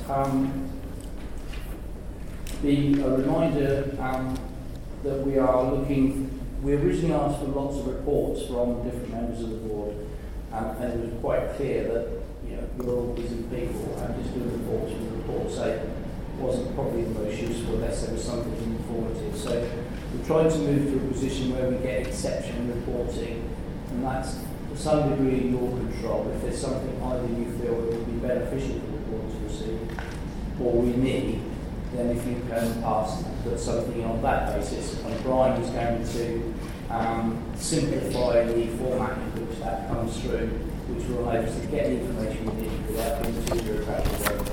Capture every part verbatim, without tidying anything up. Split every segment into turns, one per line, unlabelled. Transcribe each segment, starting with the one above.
um, be a reminder um, that we are looking, we originally asked for lots of reports from different members of the board, um, and it was quite clear that, you know, we're all busy people, and just doing reports for the report's sake wasn't probably the most useful unless there was something informative. So we're trying to move to a position where we get exception reporting, and that's to some degree in your control. If there's something either you feel it would be beneficial for the board to receive, or we need, then if you can ask put something on that basis. And Brian is going to um, simplify the format in which that comes through, which will allow us to get the information we need without being too bureaucratic.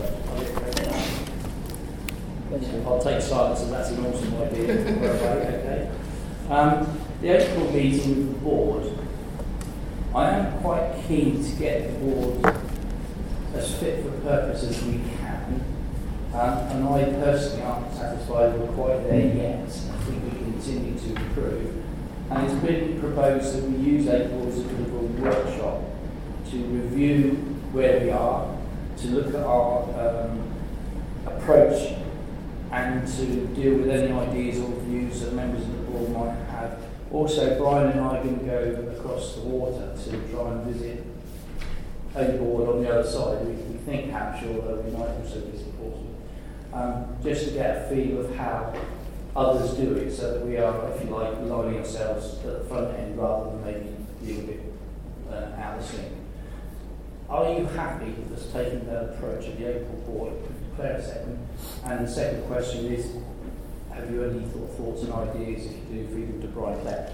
I'll take silence, and that's an awesome idea. Okay. Um, the April meeting with the board, I am quite keen to get the board as fit for purpose as we can, um, and I personally aren't satisfied we're quite there yet. I think we continue to improve, and it's been proposed that we use April as a bit of a workshop to review where we are, to look at our um, approach, and to deal with any ideas or views that members of the board might have. Also, Brian and I are going to go across the water to try and visit a board on the other side. We, we think Hampshire, although we might also visit Portsmouth, um, just to get a feel of how others do it, so that we are, if you like, lining ourselves at the front end rather than maybe a little bit uh, out of sync. Are you happy with us taking that approach at the April board? Declare a second. And the second question is, have you any th- thoughts and ideas? If you do, feed them to Brian Beck.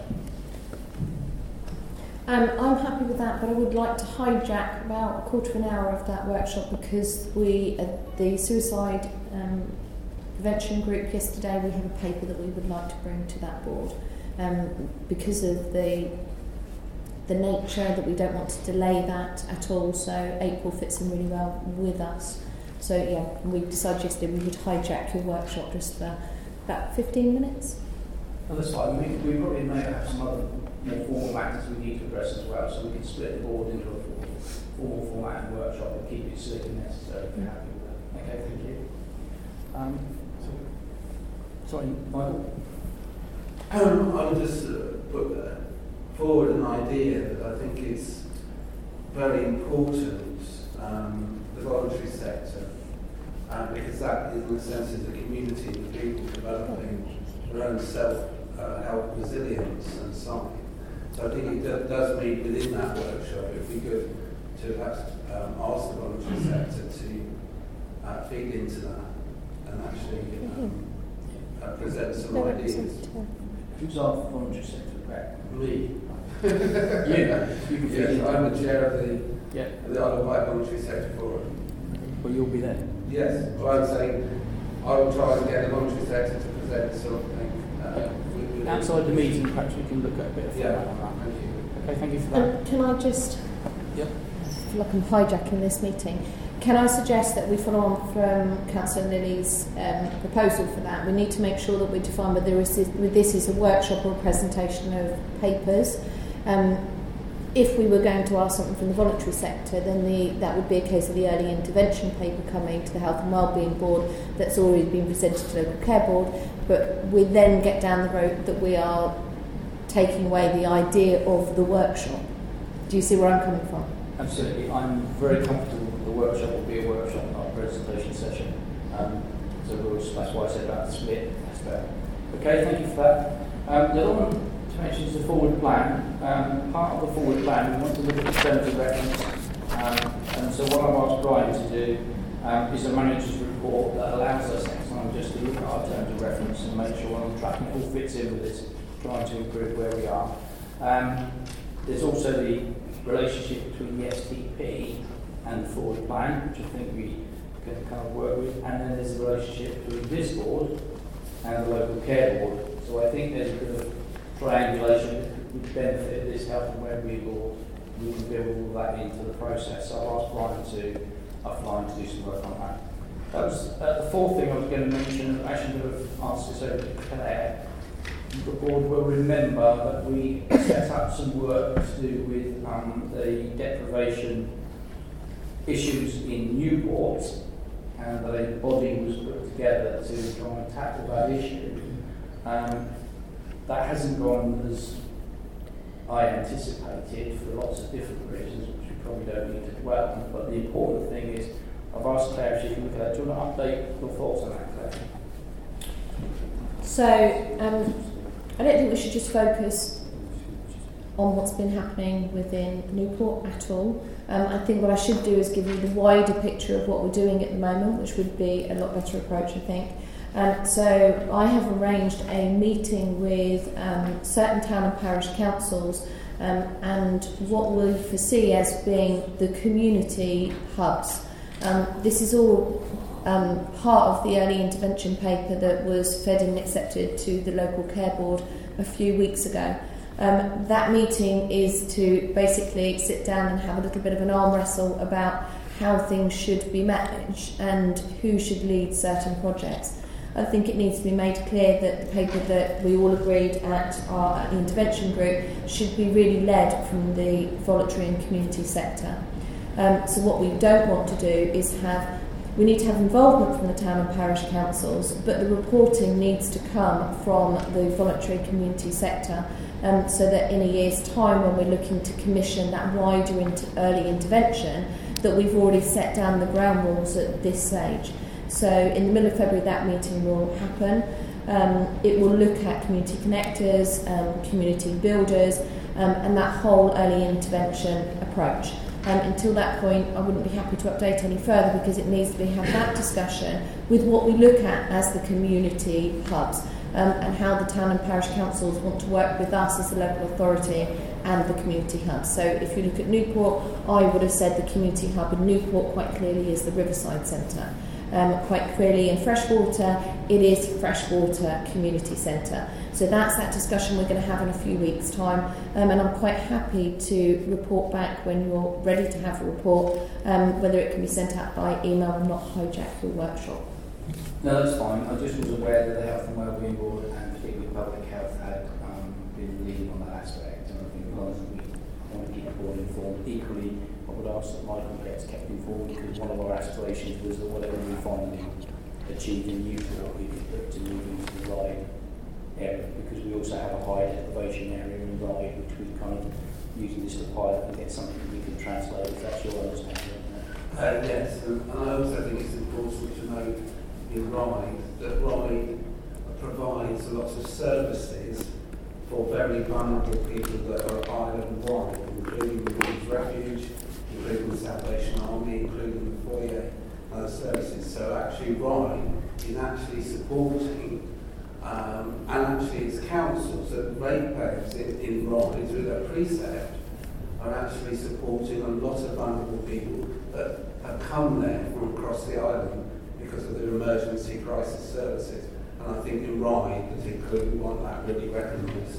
Um, I'm happy with that, but I would like to hijack about a quarter of an hour of that workshop, because we, at the suicide um, prevention group yesterday, we have a paper that we would like to bring to that board. Um, because of the the nature that we don't want to delay that at all, so April fits in really well with us. So yeah, we decided yesterday we would hijack your workshop just for about fifteen minutes.
Well, that's fine. We, we probably may have some other more formal matters we need to address as well, so we can split the board into a formal, formal format and workshop and keep it slick and necessary if you're happy with that. Okay, thank you. Um, so, sorry, Michael?
Um, I would just uh, put uh, forward an idea that I think is very important, um, the voluntary sector, uh, because that, in a sense, is a community of people developing their own self-help uh, resilience and so on. So I think it do, does mean within that workshop, if we could to perhaps um, ask the voluntary sector to uh, feed into that and actually um, uh, present some ideas.
Who's our voluntary sector back?
Me.
you, you can
yes, I'm the chair of the,
yeah.
the Isle of Wight Voluntary Sector Forum.
Well, you'll be there.
Yes, well, I'm saying I will try and get the voluntary sector to present something. Uh, with, with
Outside the meeting, perhaps we can look at a bit of
yeah,
on that.
thank you.
Okay, thank you for that.
Um, can I just,
yep.
I feel like I'm hijacking this meeting. Can I suggest that we follow on from Councillor Lilly's um, proposal for that? We need to make sure that we define whether this is, whether this is a workshop or a presentation of papers. Um, if we were going to ask something from the voluntary sector, then the, that would be a case of the early intervention paper coming to the Health and Wellbeing Board that's already been presented to the Local Care Board, but we then get down the road that we are taking away the idea of the workshop. Do you see where I'm coming from?
Absolutely. I'm very comfortable that the workshop will be a workshop, not a presentation session. Um, so we'll, that's why I said about the split. That's fair. Okay, thank you for that. Um, the other one to mention is the forward plan. Um, part of the forward plan, we want to look at the terms of reference. Um, and so what I've asked Brian to do um, is a manager's report that allows us next time just to look at our terms of reference and make sure we're on track and all fits in with this, trying to improve where we are. Um, there's also the relationship between the S T P and the forward plan, which I think we can kind of work with, and then there's the relationship between this board and the local care board. So I think there's a bit of triangulation that would benefit this health and wellbeing board. We can build all that into the process. So I've asked Brian to offline to do some work on that. That was uh, the fourth thing I was going to mention. I actually would have asked this over to Claire. The board will remember that we set up some work to do with um, the deprivation issues in Newport, and that a body was put together to try and tackle that issue. Um, that hasn't gone as I anticipated for lots of different reasons, which we probably don't need to dwell on. But the important thing is, I've asked Claire if she can look at that. Do you want to update your thoughts on that, Claire?
So, um, I don't think we should just focus on what's been happening within Newport at all. Um, I think what I should do is give you the wider picture of what we're doing at the moment, which would be a lot better approach, I think. Um, so I have arranged a meeting with um, certain town and parish councils um, and what we foresee as being the community hubs. Um, this is all um, part of the early intervention paper that was fed and accepted to the local care board a few weeks ago. Um, that meeting is to basically sit down and have a little bit of an arm wrestle about how things should be managed and who should lead certain projects. I think it needs to be made clear that the paper that we all agreed at our at the intervention group should be really led from the voluntary and community sector. Um, so what we don't want to do is have, we need to have involvement from the town and parish councils, but the reporting needs to come from the voluntary community sector. Um, so that in a year's time, when we're looking to commission that wider inter- early intervention, that we've already set down the ground rules at this stage. So in the middle of February, that meeting will happen. Um, it will look at community connectors, um, community builders, um, and that whole early intervention approach. Um, until that point, I wouldn't be happy to update any further because it needs to be have that discussion with what we look at as the community hubs. Um, and how the town and parish councils want to work with us as the local authority and the community hub. So if you look at Newport, I would have said the community hub in Newport quite clearly is the Riverside Centre. Um, quite clearly in Freshwater, it is Freshwater Community Centre. So that's that discussion we're going to have in a few weeks' time, um, and I'm quite happy to report back when you're ready to have a report, um, whether it can be sent out by email and not hijack your workshop.
No, that's fine. I just was aware that the Health and Wellbeing Board and particularly Public Health had um, been leading on that aspect, and I think as long as we want to keep the board informed, equally I would ask that Michael gets kept informed, because one of our aspirations was that whatever we finally achieved in Newport, we could look to move into the Ryde area, because we also have a high deprivation area in Ryde, which we kind of using this to pilot and get something that we can translate, if that's your understanding.
Uh, yes, and, and I also think it's important to note in Ryde that Ryde provides lots of services for very vulnerable people that are island-wide, including the Women's Refuge, including the Salvation Army, including the foyer uh, services. So actually Ryde is actually supporting, um, and actually its councils, so the ratepayers in, in Ryde, through their precept, are actually supporting a lot of vulnerable people that have come there from across the island because of their emergency crisis services. And I think in Ryde, particularly, we want that really recognised.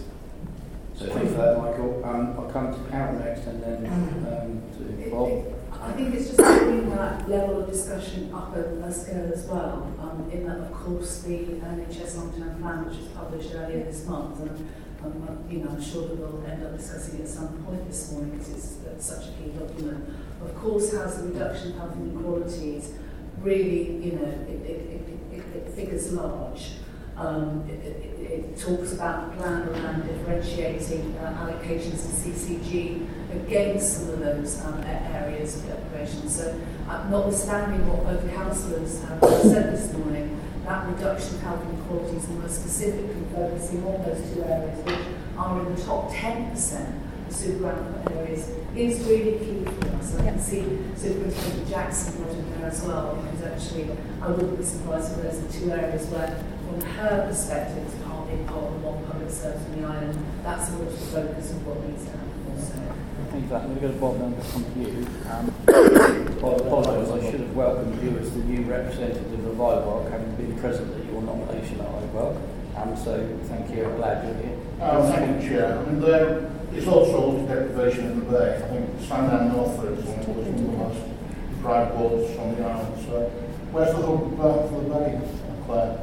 So thank you for that, Michael. Um, I'll come to Carol next and then um, to Bob.
I think it's just bringing that level of discussion up a, a scale as well, um, in that, of course, the N H S long-term plan, which was published earlier this month, and um, you know, I'm sure that we'll end up discussing it at some point this morning because it's uh, such a key document, of course, has the reduction of health inequalities really, you know, it, it, it, it, it figures large. Um, it, it, it talks about the plan around differentiating uh, allocations in C C G against some of those um, areas of deprivation. So, uh, notwithstanding what both councillors have said this morning, that reduction of health inequalities and more specifically focusing on those two areas, which are in the top ten percent of super output areas, is really key for us. I can see Superintendent Jackson brought in there as well, because actually I wouldn't be surprised if those are two areas where, from her perspective, as part of part of the one public service on the island, that's the focus of what needs to happen also.
Thank you for that. I'm going to go to Bob now and come to you. Um, Bob, apologise, I should have welcomed you as the new representative of IWOC, having been present at your nomination at IWOC. Um, so thank you, I'm glad you're here.
Um, thank you, Chair. And uh, it's also water deprivation in the bay. I think Sandown North, for example, was one of the most deprived waters from the island. So where's the hub uh, for the bay, Claire?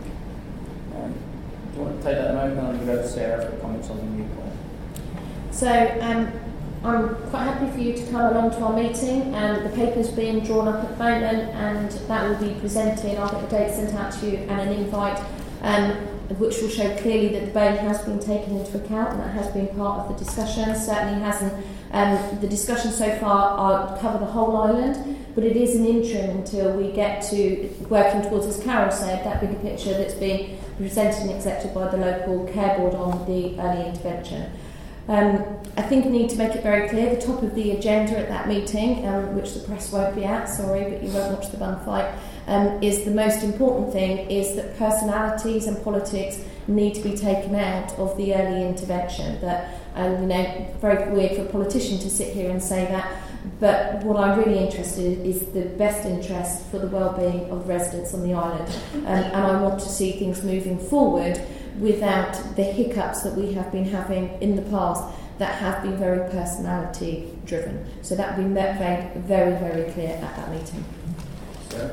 Um, do you want to take that a moment, and I'm going to go to Sarah for comments on the new plan?
So um, I'm quite happy for you to come along to our meeting, and the paper's being drawn up at the moment, and that will be presented. I'll get the date sent out to you and an invite, um, which will show clearly that the Bay has been taken into account, and that has been part of the discussion. Certainly hasn't. Um, the discussion so far are cover the whole island, but it is an interim until we get to working towards, as Carol said, that bigger picture that's being presented and accepted by the local care board on the early intervention. Um, I think we need to make it very clear, the top of the agenda at that meeting, um, which the press won't be at, sorry, but you won't watch the bun fight, um, is the most important thing is that personalities and politics need to be taken out of the early intervention. That, um, you know, very weird for a politician to sit here and say that, but what I'm really interested in is the best interest for the well-being of residents on the island, um, and I want to see things moving forward without the hiccups that we have been having in the past that have been very personality driven. So that will be made very, very clear at that meeting.
Sarah?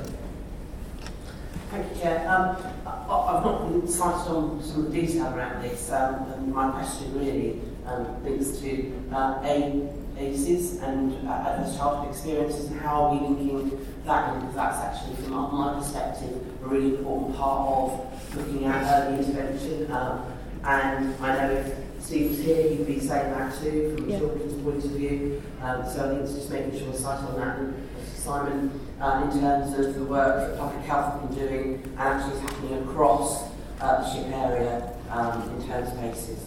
Thank you, Chair. Um, I, I've not been cited on some of the detail around this, um, and my question really um, links to uh, A, A C Es and uh, adverse childhood experiences, and how are we linking that in, because that's actually, from my perspective, a really important part of looking at early intervention. Um, and I know if Steve was here, he'd be saying that too, from a
yeah.
children's point of view. Um, so I think it's just making sure we're cited on that. And Simon, uh, in terms of the work that public health have been doing and actually is happening across uh, the ship area um, in terms of A C Es.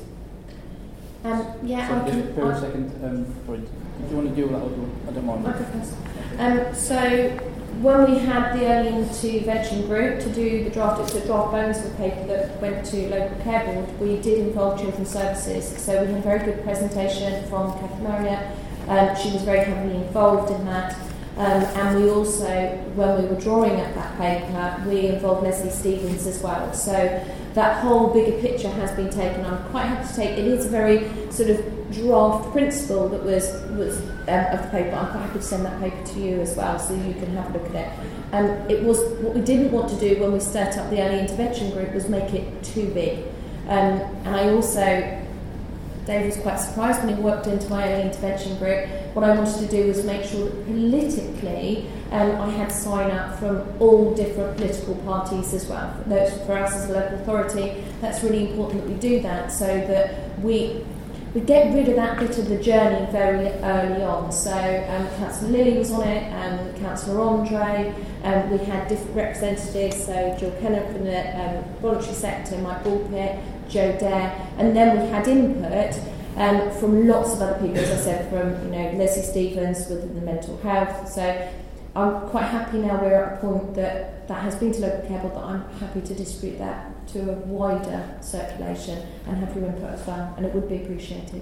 Um, yeah,
so
I
just
can,
for
I,
a second, um, sorry, do you want to deal with that or do you want, I don't mind.
I can first. Um, so when we had the early intervention group to do the draft, it's a draft bonus of paper that went to local care board, we did involve children's services. So we had a very good presentation from Catherine Marriott. Um, she was very heavily involved in that. Um, and we also, when we were drawing up that paper, we involved Leslie Stevens as well. So that whole bigger picture has been taken. I'm quite happy to take, it is a very sort of draft principle that was, was um, of the paper. I'm quite happy to send that paper to you as well, so you can have a look at it. Um, it was, what we didn't want to do when we set up the early intervention group was make it too big. Um, and I also, Dave was quite surprised when he worked into my early intervention group. What I wanted to do was make sure that politically um, I had sign up from all different political parties as well. For, for us as a local authority, that's really important that we do that, so that we we get rid of that bit of the journey very early on. So um, Councillor Lilly was on it, um, Councillor Andre, um, we had different representatives, so Jill Kenner from the um, voluntary sector, Mike Bulpit, Joe Dare, and then we had input um, from lots of other people, as I said, from you know Leslie Stevens within the mental health. So I'm quite happy now we're at a point that that has been to local care board, that I'm happy to distribute that to a wider circulation and have your input as well, and it would be appreciated.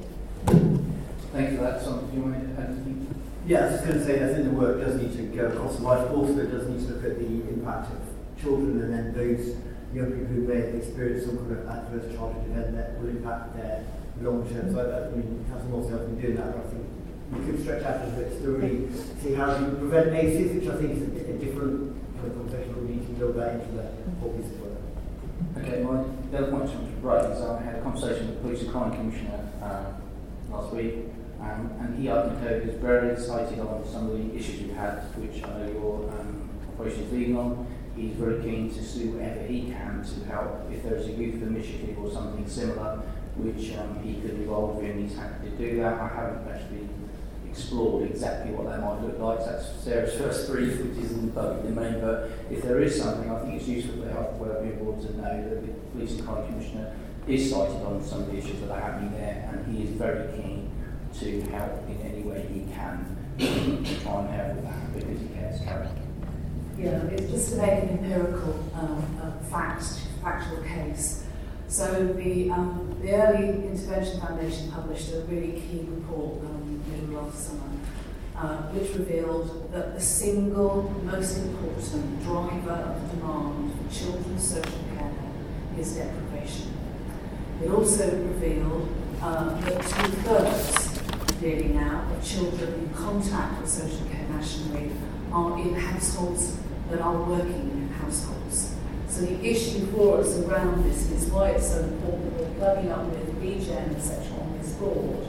Thank you for that. Simon, do you want to add anything?
Yeah, I was just going to say, I think the work does need to go across the life course, but it does need to look at the impact of children and then those young people who may have experienced some kind of adverse childhood event that will impact their long term. So I mean, Councillor Morrison has been doing that, but I think we could stretch out a bit to really see how you prevent A C Es, which I think is a, a different kind of conversation we need to build that into the whole piece of work.
Okay, well, the other point I want to raise, I had a conversation with the Police and Crime Commissioner uh, last week, um, and he argued is very excited on some of the issues we've had, which I know your um, operation is leading on. He's very keen to do whatever he can to help. If there is a youth initiative or something similar, which um, he could involve in, he's happy to do that. I haven't actually explored exactly what that might look like. That's Sarah's first brief, which is in the public domain. But if there is something, I think it's useful for the Health and Wellbeing Board to know that the Police and Crime Commissioner is cited on some of the issues that are happening there, and he is very keen to help in any way he can to try and help with that because he cares. Carol.
Yeah, it's just to make an empirical um, uh, fact, factual case. So the um, the Early Intervention Foundation published a really key report um, middle of summer, uh, which revealed that the single most important driver of demand for children's social care is deprivation. It also revealed uh, that two-thirds, nearly now, of children in contact with social care nationally are in households that are working in households. So the issue for us around this is why it's so important that we're plugging up with B G E M, et cetera on this board,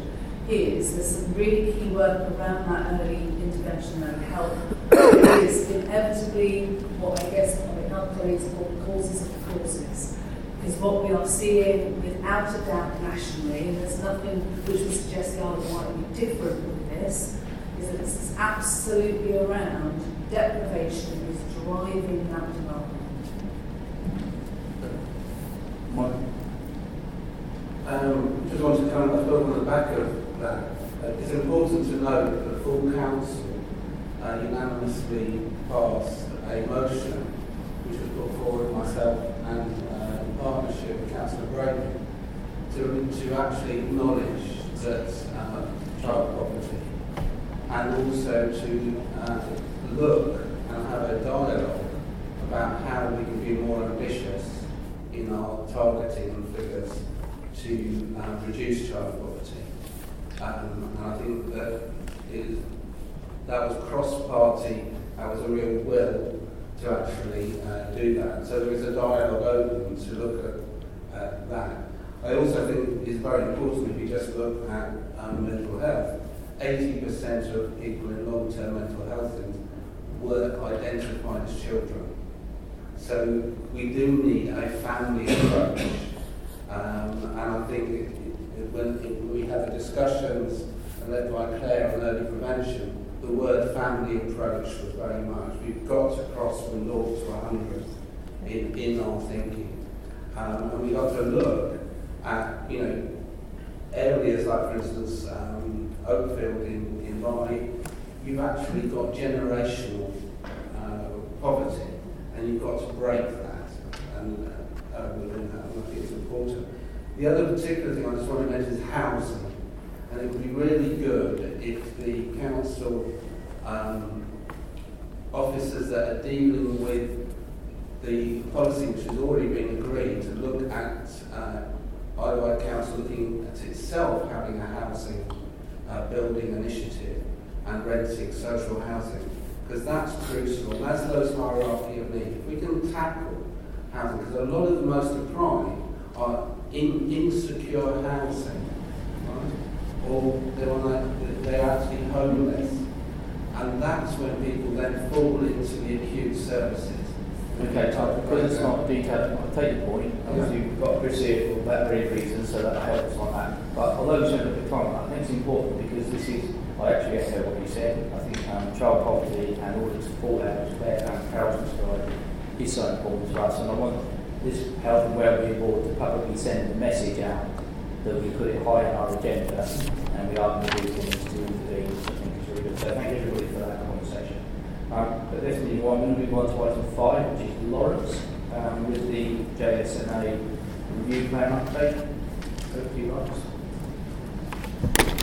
is there's some really key work around that early intervention and help. It is inevitably what I guess one of my colleagues call causes of the causes. Because what we are seeing without a doubt nationally, and there's nothing which would suggest the Isle of Wight would be different with this, is that it's absolutely around deprivation is driving that development.
Um, just want to kind of build on the back of that. Uh, it's important to note that the full council uh, unanimously passed a motion which was put forward myself and uh, in partnership with Councillor Brady to, to actually acknowledge that uh, child property and also to uh, look and have a dialogue about how we can be more ambitious in our targeting figures to uh, reduce child poverty. Um, and I think that it, that was cross-party, that was a real will to actually uh, do that. So there is a dialogue open to look at uh, that. I also think it's very important if you just look at um, mental health. eighty percent of people in long-term mental health were identified as children. So we do need a family approach. Um, and I think it, it, when it, we had the discussions led by Claire on early prevention, the word family approach was very much, we've got to cross from zero to one hundred in, in our thinking. Um, and we've got to look at, you know, areas like, for instance, um, Oakfield in, in Rye, you've actually got generational uh, poverty, and you've got to break that. And uh, uh, within that, and I think it's important. The other particular thing I just want to mention is housing. And it would be really good if the council um, officers that are dealing with the policy which has already been agreed to look at uh, Isle of Wight Council looking at itself having a housing uh, building initiative and renting social housing, because that's crucial, and that's Low's hierarchy of need. If we can tackle housing, because a lot of the most deprived are in insecure housing, right? Or they're, on a, they're actually homeless, and that's when people then fall into the acute services.
Okay, so because it's not detailed, I'll take your point. Obviously, we've got Chris here for that very reason, so that helps on that. But although we spent a bit of time on that, I think it's important because this is, I actually echo what you said. I think um, child poverty and all the support out, which Claire and Carol described, is so important to us. And I want this Health and Wellbeing Board to publicly send the message out that we put it high on our agenda and we are going to do things to intervene, which I think is really good. So thank everybody for that conversation. Um, but let's move on. We're going to move on to item five, which is Lawrence, um, with the J S N A review plan update. Over to you, Lawrence.